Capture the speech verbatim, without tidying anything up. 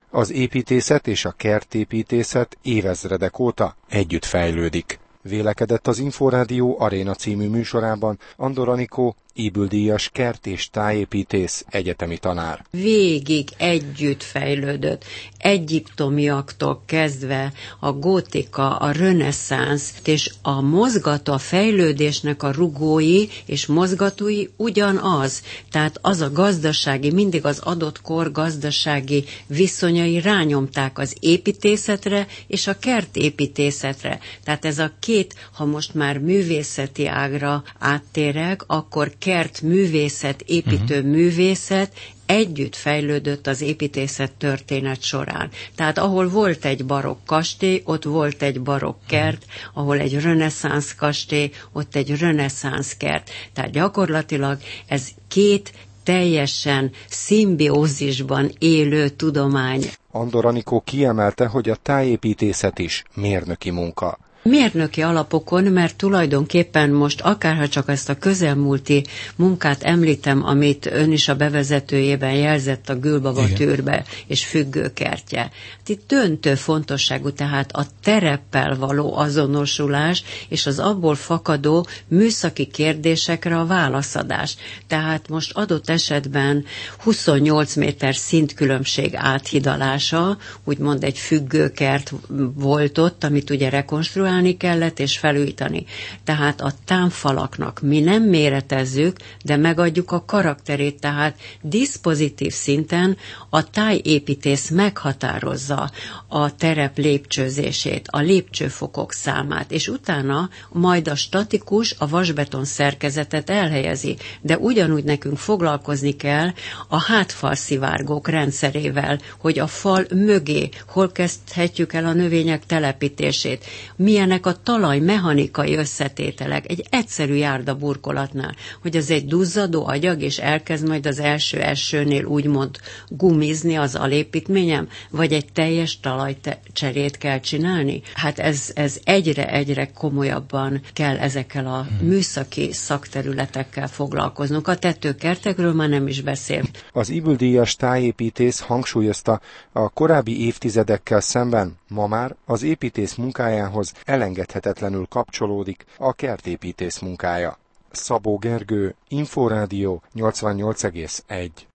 Az építészet és a kertépítészet évezredek óta együtt fejlődik. Vélekedett az Inforádió Aréna című műsorában Andor Anikó, Ybl-díjas kert- és tájépítész, egyetemi tanár. Végig együtt fejlődött, egyiptomiaktól kezdve a gótika, a reneszánsz, és a mozgató, a fejlődésnek a rugói és mozgatói ugyanaz. Tehát az a gazdasági, mindig az adott kor gazdasági viszonyai rányomták az építészetre és a kertépítészetre. Tehát ez a két, ha most már művészeti ágra áttérek, akkor kert művészet, építő uh-huh. művészet együtt fejlődött az építészet történet során. Tehát ahol volt egy barokk kastély, ott volt egy barokk kert, ahol egy reneszánsz kastély, ott egy reneszánsz kert. Tehát gyakorlatilag ez két teljesen szimbiózisban élő tudomány. Andor Anikó kiemelte, hogy a tájépítészet is mérnöki munka. Mérnöki alapokon, mert tulajdonképpen most akárha csak ezt a közelmúlti munkát említem, amit ön is a bevezetőjében jelzett, a Gülbaba tűrbe és függőkertje. Hát itt döntő fontosságú, tehát a tereppel való azonosulás és az abból fakadó műszaki kérdésekre a válaszadás. Tehát most adott esetben huszonnyolc méter szintkülönbség áthidalása, úgymond egy függőkert volt ott, amit ugye rekonstruálni kellett és felújítani. Tehát a támfalaknak mi nem méretezzük, de megadjuk a karakterét, tehát diszpozitív szinten a tájépítész meghatározza a terep lépcsőzését, a lépcsőfokok számát, és utána majd a statikus a vasbeton szerkezetet elhelyezi. De ugyanúgy nekünk foglalkozni kell a hátfalszivárgók rendszerével, hogy a fal mögé hol kezdhetjük el a növények telepítését, milyenek a talaj mechanikai összetételek egy egyszerű járdaburkolatnál, hogy az egy duzzadó agyag, és elkezd majd az első esőnél úgymond gumizni az alépítményem, vagy egy teljes talajcserét kell csinálni. Hát ez, ez egyre-egyre komolyabban kell ezekkel a műszaki szakterületekkel foglalkoznunk. A tetőkertekről már nem is beszél. Az Ybl-díjas tájépítész hangsúlyozta, a korábbi évtizedekkel szemben ma már az építész munkájához elengedhetetlenül kapcsolódik a kertépítész munkája. Szabó Gergő, Inforádió nyolcvannyolc egész egy.